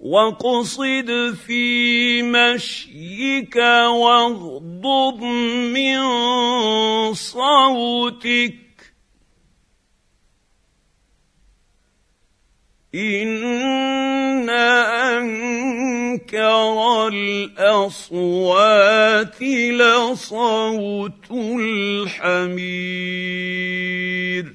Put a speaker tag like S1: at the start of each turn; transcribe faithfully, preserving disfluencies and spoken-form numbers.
S1: واقصد في مشيك واغضض من صوتك إن أنكر الأصوات لصوت الحمير.